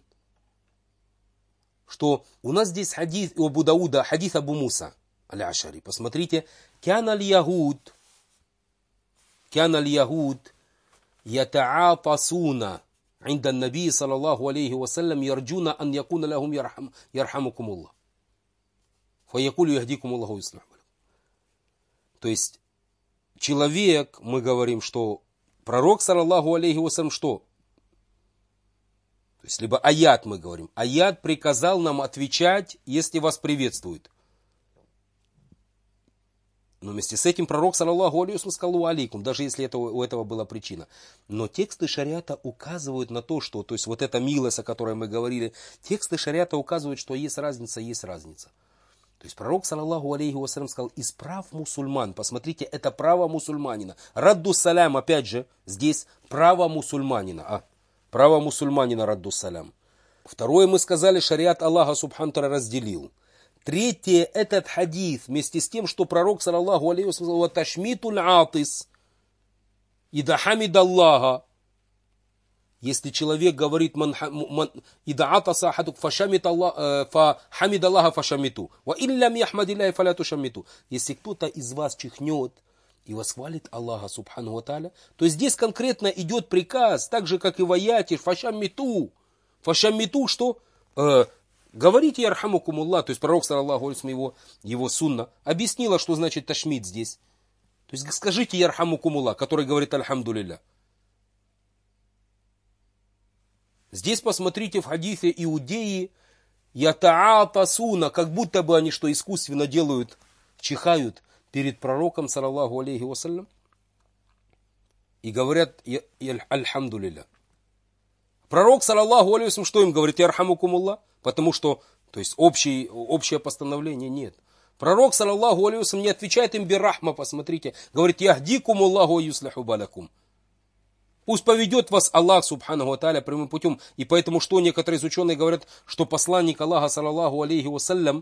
Что у нас здесь хадис у Абу Дауда, хадис Абу Муса аль-Ашари. Посмотрите, кяна аль-ягуд ята'атасуна инда наби саллаллаху алейхи вассалям ярджуна ан якуна лахум ярхамукумуллах. Фаякулю яхдикум Аллаху юслих балякум. То есть, человек, мы говорим, что пророк, саллаллаху алейхи вассалям, что? То есть, либо аят мы говорим. Аят приказал нам отвечать, если вас приветствуют. Но вместе с этим пророк, саллаллаху алейхи вассалям, сказал алейкум, даже если у этого была причина. Но тексты шариата указывают на то, что, то есть, вот эта милость, о которой мы говорили, тексты шариата указывают, что есть разница, есть разница. То есть пророк, саллаллаху алейхи вассалям, сказал, из прав мусульман, посмотрите, это право мусульманина. Радду салям, опять же, здесь право мусульманина. Право мусульманина, радду салям. Второе, мы сказали, шариат Аллаха субхану ва тааля разделил. Третье, этот хадис, вместе с тем, что пророк, саллаллаху алейхи вассалям, сказал, «Ташмитуль атис, ида хамид Аллаха». Если человек говорит, «Ида атаса ахадук фашамид Аллаха фашамиту, ва иллям яхмадилляхи фаля тушамиту». Если кто-то из вас чихнет и восхвалит Аллаха субхану ва тааля, то здесь конкретно идет приказ, так же, как и в аяте, фашамиту. Фашамиту, что? Говорите ярхамукумуллах, то есть пророк, саллаллаху алейхи вассалям, его сунна, объяснила, что значит ташмид здесь. То есть скажите ярхамукумуллах, который говорит альхамдулилля. Здесь посмотрите в хадисе иудеи ятаатасуна, как будто бы они что искусственно делают, чихают перед пророком, саллаллаху алейхи вассалям, и говорят альхамдулилля. Пророк, саллаллаху алейхи вассалям, что им говорит? Ярхамукумуллах. Потому что, то есть, общее постановление нет. Пророк, саллаллаху алейхи вассалям, не отвечает им биррахма, посмотрите. Говорит, яхдикум Аллаху юслиху балякум. Пусть поведет вас Аллах, субхану ва тааля, прямым путем. И поэтому, что некоторые из ученых говорят, что посланник Аллаха, саллаллаху алейхи вассалям,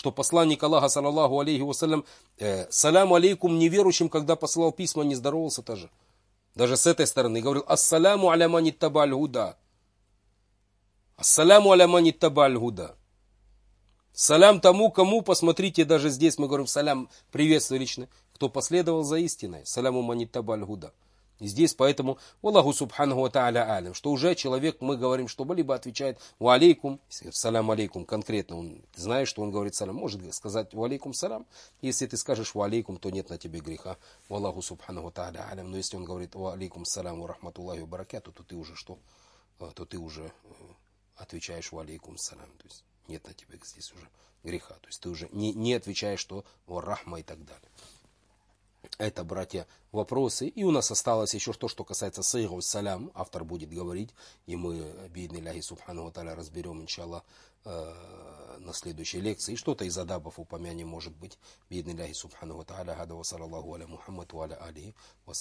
саляму алейкум неверующим, когда посылал письма, не здоровался тоже. Даже с этой стороны. Говорил, ассаляму аля ман иттаба аль-гуда. Ассаляму аля ман иттаба аль-гуда. Салям тому, кому, посмотрите, даже здесь мы говорим салям, приветствие лично, кто последовал за истиной. Саляму ман иттаба аль-гуда. И здесь поэтому, Аллаху субхану ва тааля алям, что уже человек, мы говорим, что либо отвечает ва алейкум, салям алейкум, конкретно, он знает, что он говорит салям, может сказать ва алейкум салям, если ты скажешь ва алейкум, то нет на тебе греха, Аллаху субхану ва тааля алям, но если он говорит ва алейкум салям ва рахматуллахи ва баракату, то ты уже что? То ты уже отвечаешь ва алейкум салям, то есть нет на тебе здесь уже греха, то есть ты уже не отвечаешь, что ва рахма и так далее. Это, братья, вопросы. И у нас осталось еще то, что касается сайгу салям. Автор будет говорить, и мы, бииднилляхи субхану ва тааля, разберем, иншаллах, на следующей лекции. И что-то из адабов упомянем, может быть, бииднилляхи субхану ва тааля. Хада ва саллаллаху аля Мухаммад ва аля алихи ва